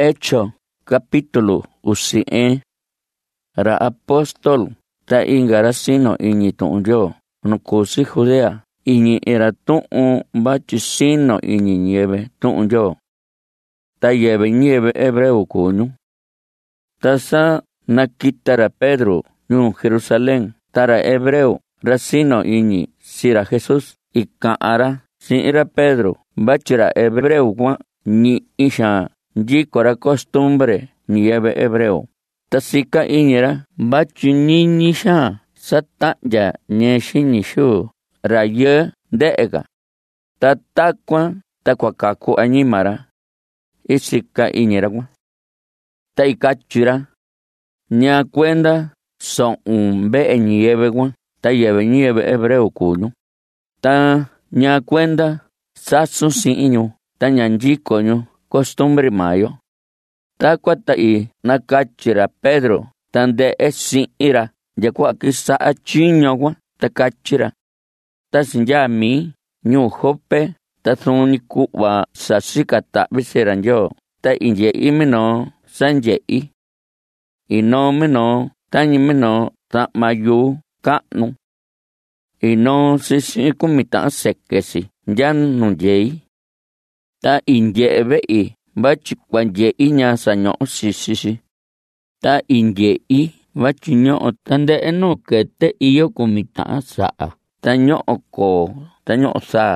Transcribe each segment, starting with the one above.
Hecho capítulo 11. Ra apóstol ta inga ra sino iñi tu'un Ndyoo nu kusi Judea iñi ra tu'un vachi sino iñi ñiyɨvɨ tu'un Ndyoo. Ta yɨvɨ ñiyɨvɨ hebreu kuu ñu. Ta sa nakita ra Pedro ñuu Jerusalén ta ra hebreu ra sino iñi si ra Jesús ika'an ra si'in ra Pedro vachi ra hebreu kuan ñi'i xaan nyiko ra costumbre ñiyɨvɨ hebreu. Ta sika iñi ra vachi ñiñi xaan sata'nya ñee xiñi xuu rayɨɨ nde'eka. Ta takuan ta kuakaku añima ra isika iñi ra kuan. Ta ikatyi ra ñaa kuenda so'un ve'e ñiyɨvɨ kuan ta yɨvɨ ñiyɨvɨ hebreu kuu ñu. Ta ñaa kuenda sasun si'in ñu ta ña nyiko ñu costumbre maa yo. Takuan ta nakatyi ra Pedro ta nde'e si'in ra nyakua'a kisa'a tyiño kuan ta katyi ra: ta sinyaa mii ñuu Jope ta suni ku'va sa sika ta'vi si ra Ndyoo ta inye'i minoo sa nye'i. Inoo minoo tañi minoo sa'ma yuu ka'nu. Inoo si'in kumi ta'an seke si nyaa nu nye'i. Ta inye'e ve'i vachi kuanye'i ñaa saño'o sisi si. Ta inye'i vachi ño'o tande'e nuu kete iyo kumi ta'an sa'a ta ño'o koo ta ño'o saa.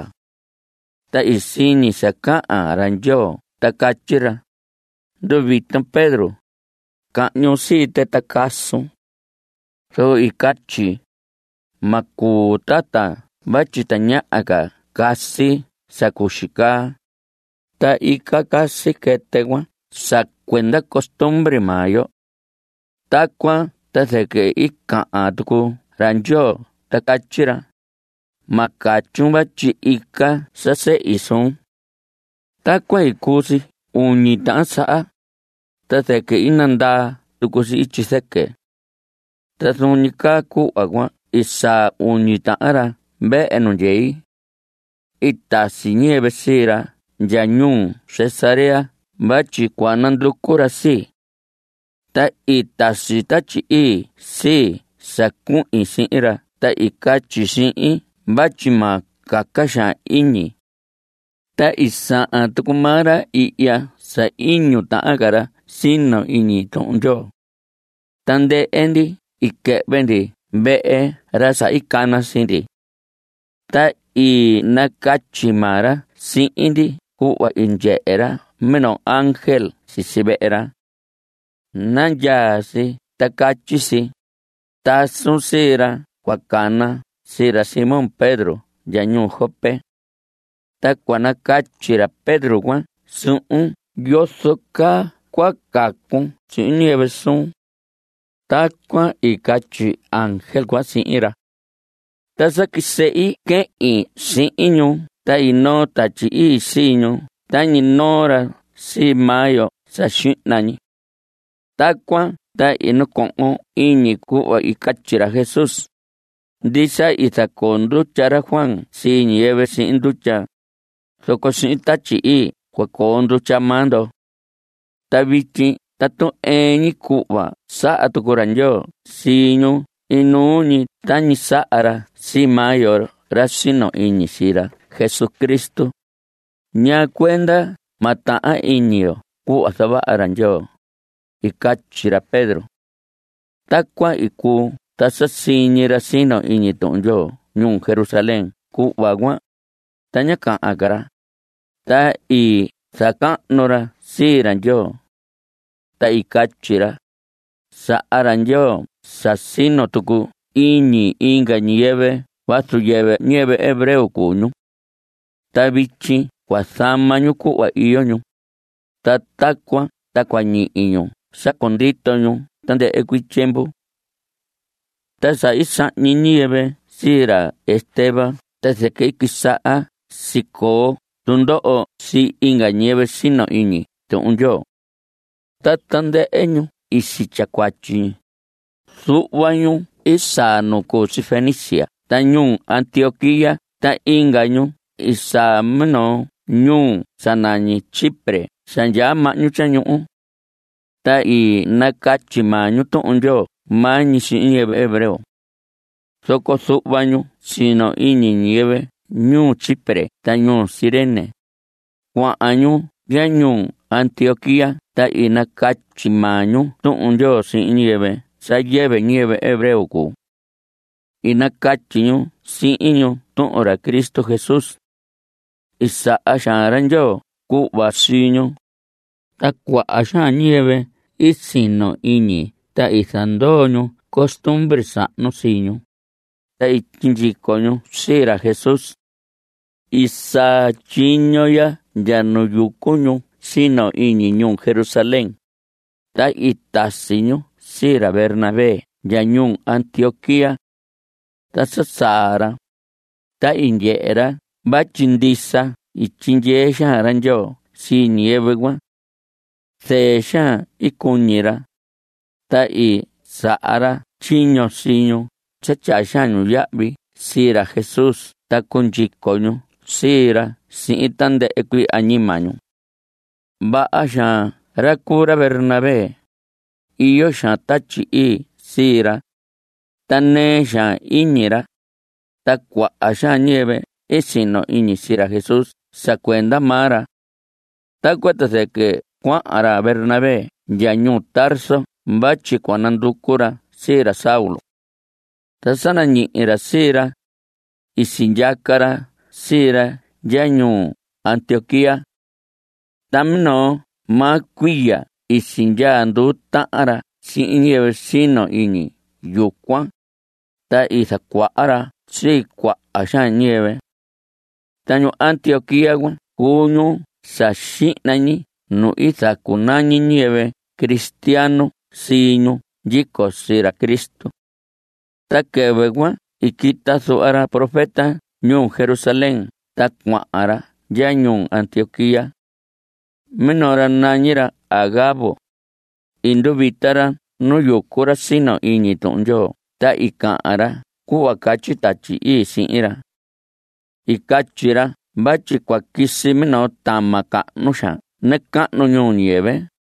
Ta isini sa ka'an ra Ndyoo ta katyi ra: nduvitan Pedro, ka'ñu sii te ta kasun. So ikatyi: ma kuu tata vachi ta ña'a ka kasi sa kuxikaa. Ta ika kasi kete kuan sa kuenda costumbre maa yo. Takuan ta seke ika'an tuku ra Ndyoo ta katyi ra: ma kachun vachi ika sa se'i sun. Takuan ikusi uñi ta'an sa'a. Ta seke inandaa tuku si ityi seke. Ta suni kaa ku'va kuan isaa uñi ta'an ra ve'e nu nye'i. Itasi ñiyɨvɨ sii ra nya ñuu Cesarea vachi kuananduku ra sii. Ta itasi Tatyi Ii sii sa ku'in si'in ra ta ikatyi si'in vachi ma kaka xaan iñi. Ta isa'an tuku maa ra i'ya sa iñu ta'an ka ra sino iñi tu'un Ndyoo. Ta nde'e ndi ike've ndi ve'e ra sa ikana sii ndi. Ta nakatyi maa ra si'in ndi ku'va inye'e ra minoo ángel sisi ve'e ra. Nanyaa si ta katyi si: tasun sii ra kuakana si ra Simón Pedro nya ñuu Jope. Ta kuanakatyi ra Pedro kuan su'un yoso kaa kuakakun si'in ñiyɨvɨ sun. Takuan ikatyi ángel kuan si'in ra. Ta sa kise'i ke'in si'in ñu ta inoo Tatyi Ii sii ñu tañi noo ra sii maa yo sa xi'na ñi. Takuan ta inuko'on iñi ku'va ikatyi ra Jesús. Ndisa isakoo ndutya ra Juan sii ñiyɨvɨ si'in ndutya. Soko si'in Tatyi Ii kuakoo ndutya maa ndo. Ta vityin tatu eñi ku'va sa'a tuku ra Ndyoo sii ñu inuu ñi tañi sa'a ra sii maa yo ra sino iñi si ra Jesucristo. Ñaa kuenda ma ta'an iñi yo ku'va sava'a ra Ndyoo, ikatyi ra Pedro. Takuan ikuu ta sasiñi ra sino iñi tu'un Ndyoo ñuu Jerusalén ku'va kuan. Ta ña ka'an ka ra. Ta saka'nu ra sii ra Ndyoo. Ta ikatyi ra: sa'a ra Ndyoo sa sino tuku iñi inga ñiyɨvɨ vasu ñiyɨvɨ hebreu kuu ñu. Ta vityin kuasama ñu ku'va iyo ñu. Ta takuan ta kuañi'i ñu sakondito ñu tande'e kuii tyempu. Ta sa isa'ñi ñiyɨvɨ sii ra Esteban ta seke ikisa'a sikoo tundo'o si inga ñiyɨvɨ sino iñi tu'un Ndyoo. Ta tande'e ñu isityakuatyi ñi. Su'va ñu isaa nu kusi Fenicia ta ñuu Antioquía ta inga ñu isaa minoo ñuu sa nañi Chipre sa nyaa ma'ñu tyañu'u. ta nakachi maa ñu tu'un Ndyoo maa ñi xi'in ñiyɨvɨ hebreo. Soko su'va ñu sino iñi ñiyɨvɨ ñuu Chipre ta ñuu Cirene. Kua'an ñu ya ñuu Antioquía ta nakachi maa ñu tu'un Ndyoo xi'in ñiyɨvɨ sa yɨvɨ ñiyɨvɨ hebreo kuu. Nakachi ñu si'in ñu tu'un ra Cristo Jesús. Sa'a xaan ra Ndyoo ku'va sii ñu. Ta kua'a xaan ñiyɨvɨ sino iñi ta sandoo ñu costumbre sa'nu sii ñu. Ta tyinchiko ñu sii ra Jesús. Satyiño ya ndya nu yuku ñu sino iñi ñuu Jerusalén. Ta tasi ñu sii ra Bernabé ndya ñuu Antioquía. Ta saa ra ta nye'e ra vatyi ndisa tyindyee xaan ra Ndyoo sii ñiyɨvɨ kuan. Thee xaan kuñi ra. Ta sa'a ra tyiño sii ñu cha tyaa xaan ñu ya'vi sii ra Jesús ta kunyiko ñu sii ra si'in tandɨ'ɨ kuii añima ñu. Va'a xaan ra kuu ra Bernabé. Iyo xaan Tatyi Ii sii ra. Ta nee xaan iñi ra. Ta kua'a xaan ñiyɨvɨ sino iñi sii ra Jesús sa kuenda maa ra. Takuan ta sɨkɨ kua'an ra Bernabé ndya ñuu Tarso vatyi kuananduku ra sii ra Saulo. Ta sanañi'i ra sii ra. Sindyaka ra sii ra ndya ñuu Antioquía. Ta minoo maa kuiya sindyaa nduu ta'an ra si'in ñiyɨvɨ sino iñi yukuan. Ta sakua'a ra sii kua'a xaan ñiyɨvɨ. Ta ñuu Antioquía kuan kuu ñu sa xi'na ñi nu sakunañi ñiyɨvɨ cristiano sii ñu nyiko sii ra Cristo. Ta kɨvɨ kuan kita su'va ra profeta ñuu Jerusalén ta kua'an ra ndya ñuu Antioquía. Minoo ra nañi ra Agabo. Nduvita ra nu yuku ra sino iñi tu'un Ndyoo ta ka'an ra ku'va katyi Tatyi Ii si'in ra. Katyi ra vatyi kuakisi minoo tama ka'nu xaan nɨka'nu ñuu ñiyɨvɨ.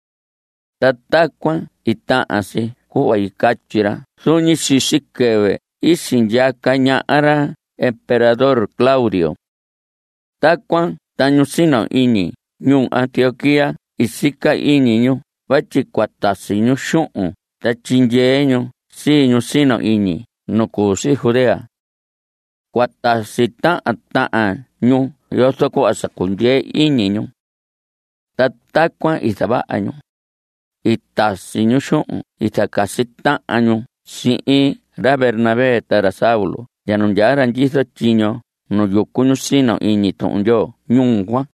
Ta takuan ta'an si ku'va katyi ra suni xixi kɨvɨ sindyaka ña'a ra emperador Claudio. Takuan ta ñu sino iñi ñuu Antioquía sika iñi ñu vatyi kuatasi ñu xu'un ta tyindyee ñu sii ñu sino iñi nu kuu si Judea. Kuatasi ta'an ñu yoso ku'va sakundyee iñi ñu. Ta takuan sava'a ñu. Tasi ñu xu'un sakasi ta'an ñu si'in ra Bernabé ta ra Saulo ya nu ndyaa ra nyitho tyiño nu yuku ñu sino iñi tu'un Ndyoo ñuu kuan.